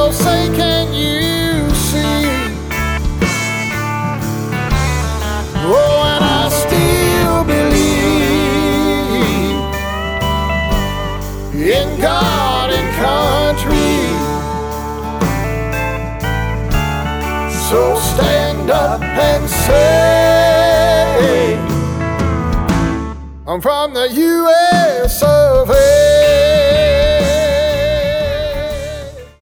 So say, can you see? Oh, and I still believe in God and country. So stand up and say, I'm from the US of A.